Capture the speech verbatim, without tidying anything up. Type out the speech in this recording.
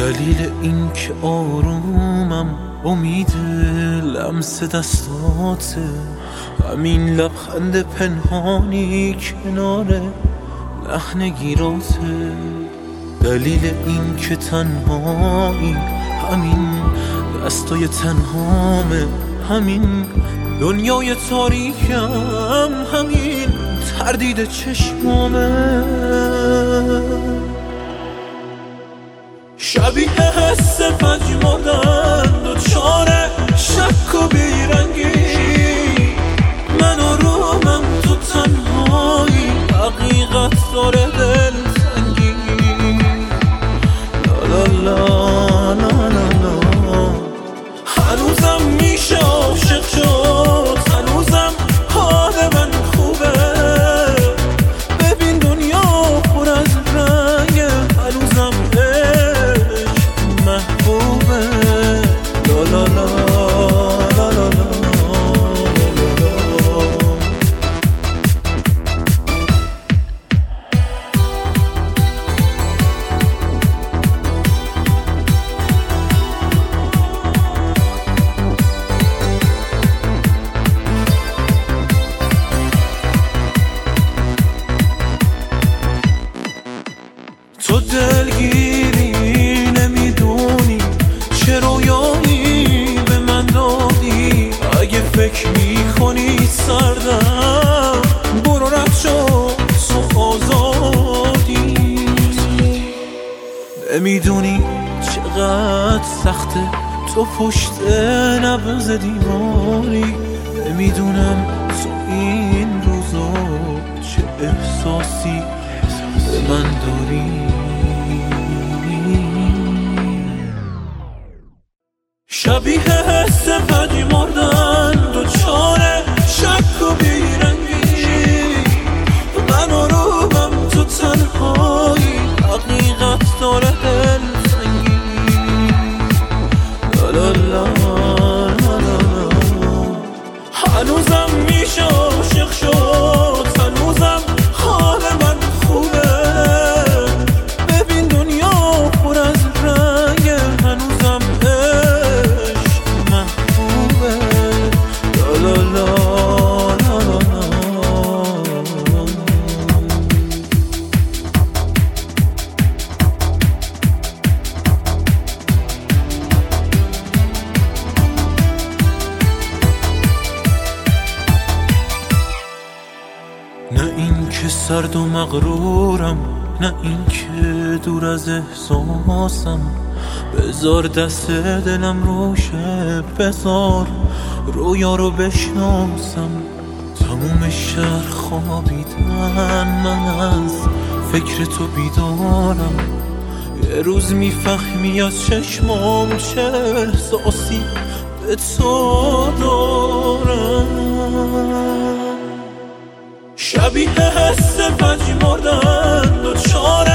دلیل این که آرومم امید لمس دستاته، همین لبخند پنهانی کنار لحن گیراته. دلیل این که تنهایی همین دستای تنهامه، همین دنیای تاریکم، همین تردید چشمامه. شبیه حس پژمردن دوچار شک و بیرنگی، من آرومم تو تنهایی، حقیقت داره دل تنگی. لا لا لا لا لا لا. هنوزم میشه عاشق شد، هنوزم حال من خوبه. ببین دنیا پر از رنگه، هنوزم محبوبه. لا لا لا لا لا لا. تو دلگیری نمیدونی چه رویایی به من دادی. اگه فکر میکنی سردم برو رد شو، تو آزادی. نمیدونی چقدر سخته تو پشت نبض دیواری. نمیدونم تو این روزا چه احساسی به من داری. شبیه حس پژمردن دوچار شک و بیرنگی، من آرومم تو تنهایی، حقیقت داره دل تنگی. لا لا لا لا لا. هنوزم میشه عاشق شد، هنوزم حال من خوبه. ببین دنیا پر از رنگه، هنوزم نه این که سرد و مغرورم، نه این که دور از احساسم. بذار دست دلم روشه، بذار رویا رو بشناسم. تموم شهر خوابیدن، من از فکر تو بیدارم. یه روز میفهمی از چشمام چه احساسی به تو دارم. شبیه حس پژمردن دوچار